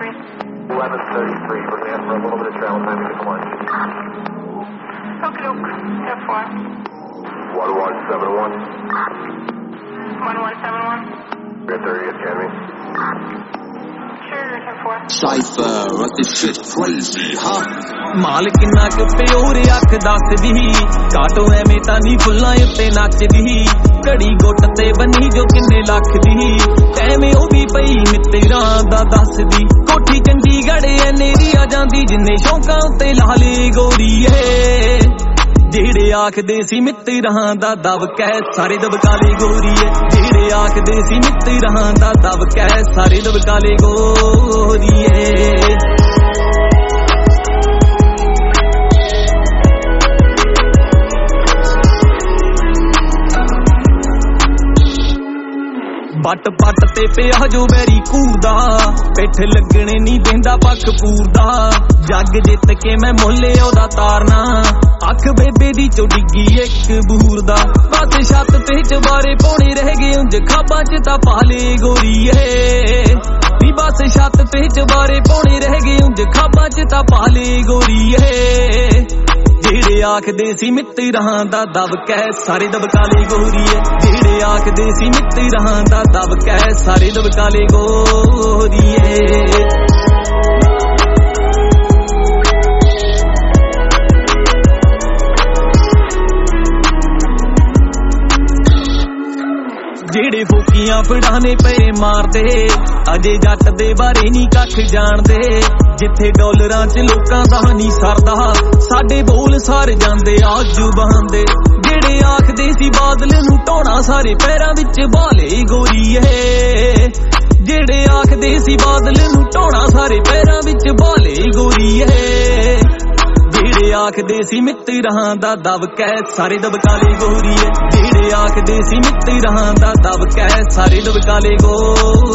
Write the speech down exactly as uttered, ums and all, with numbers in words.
thirty-three. eleven thirty-three, we're going to ask for a little bit of travel time to get to lunch. Okie doke, step four. one one seven one. one one seven one. We're at thirty Academy. Sure, ten four. Cypher, this shit crazy, huh? ਮਾਲ ਕਿੰਨਾ ਕੁ pure ਅੱਖ ਦੱਸਦੀ ਕਾਟੋ ਐਵੇਂ ਤਾਂ ਨਹੀਂ ਫੁੱਲਾਂ ਉੱਤੇ ਨੱਚਦੀ ਘੜੀ ਗੁੱਟ ਤੇ ਬੰਨੀ ਜੋ ਕਿੰਨੇ ਲੱਖ ਦੀ ਐਵੇਂ ਉਹ ਵੀ ਪਈ ਮਿੱਤਰਾਂ ਦਾ ਦੱਸਦੀ ਕੋਠੀ ਚੰਡੀਗੜ੍ਹ ਐ ਨੇਰੀ ਆ ਜਾਂਦੀ ਜਿੰਨੇ ਸ਼ੌਂਕਾਂ ਉੱਤੇ ਲਾਲੇ ਗੋਰੀ ਏ ਜਿਹੜੇ ਆਖਦੇ ਸੀ ਮਿੱਤਰਾਂ ਦਾ ਦਬ ਕਹਿ ਸਾਰੇ ਦਬਕਾਲੇ ਗੋਰੀ ਏ ਜਿਹੜੇ ਆਖਦੇ ਸੀ ਮਿੱਤਰਾਂ ਦਾ ਦਬ ਕਹਿ ਸਾਰੇ ਦਬਕਾਲੇ ਗੋਰੀ ਏ ਪੱਟ ਪੱਟ ਤੇ ਪਿਆ ਜੋ ਬੈਰੀ ਕੂਦਾ ਪਿੱਠ ਲੱਗਣੇ ਨਹੀਂ ਦਿੰਦਾ ਪੱਖ ਪੂਰਦਾ ਜੱਗ ਜਿੱਤ ਕੇ ਮੈਂ ਮੁੱਲੇ ਉਹਦਾ ਤਾਰਨਾ ਅੱਖ ਬੇਬੇ ਦੀ ਚੋ ਡਿੱਗੀ ਇੱਕ ਬੂਰ ਦਾ ਬਸ ਛੱਤ ਤੇ ਚਵਾਰੇ ਪਾਉਣੇ ਰਹਿ ਗਏ ਉਂਝ ਖਾਬਾਂ ਚ ਤਾਂ ਪਾਲੇ ਗੋਰੀ ਏ ਨੀ ਬਸ ਛੱਤ ਤੇ ਚਵਾਰੇ ਪਾਉਣੇ ਰਹਿ ਗਏ ਉਂਝ ਖਾਬਾਂ ਚ ਤਾਂ ਪਾਲੇ ਗੋਰੀ ਏ ਜਿਹੜੇ ਆਖਦੇ ਸੀ ਮਿੱਤਰਾਂ ਦਾ ਦਬ ਕਹਿ ਸਾਰੇ ਦਬਕਾਲੇ ਗੋਰੀ ਏ ਜਿਹੜੇ ਆਖਦੇ ਸੀ ਮਿੱਤਰਾਂ ਦਾ ਦਬ ਕਹਿ ਸਾਰੇ ਦਬਕਾਲੇ ਗੋਰੀ ਏ ਜਿਹੜੇ ਫੋਕੀਆਂ ਫੜਾਣੇ ਪਏ ਮਾਰਦੇ ਅਜੇ ਜੱਟ ਦੇ ਬਾਰੇ ਨਹੀਂ ਕੱਖ ਜਾਣਦੇ ਜਿੱਥੇ ਡਾਲਰਾਂ ਚ ਲੋਕਾਂ ਦਾ ਨਹੀਂ ਸਰਦਾ ਸਾਡੇ ਬੋਲ ਸਰ ਜਾਂਦੇ ਆ ਜ਼ੁਬਾਨ ਦੇ ਜਿਹੜੇ ਆਖਦੇ ਸੀ ਬਾਦਲ ਨੂੰ ਢੋਣਾ ਸਾਰੇ ਪੈਰਾਂ ਵਿੱਚ ਬਾਲੇ ਗੋਰੀ ਏ ਜਿਹੜੇ ਆਖਦੇ ਸੀ ਬਾਦਲ ਨੂੰ ਢੋਣਾ ਸਾਰੇ ਪੈਰਾਂ ਵਿੱਚ ਬਾਲੇ ਗੋਰੀ ਏ ਜਿਹੜੇ ਆਖਦੇ ਸੀ ਮਿੱਤਰਾਂ ਦਾ ਦਬ ਕਹਿ ਸਾਰੇ ਦਬਕਾਲੇ ਗੋਰੀ ਏ ਜਿਹੜੇ ਆਖਦੇ ਸੀ ਮਿੱਤਰਾਂ ਦਾ ਦਬ ਕਹਿ ਸਾਰੇ ਦਬਕਾਲੇ ਗੋਰੀ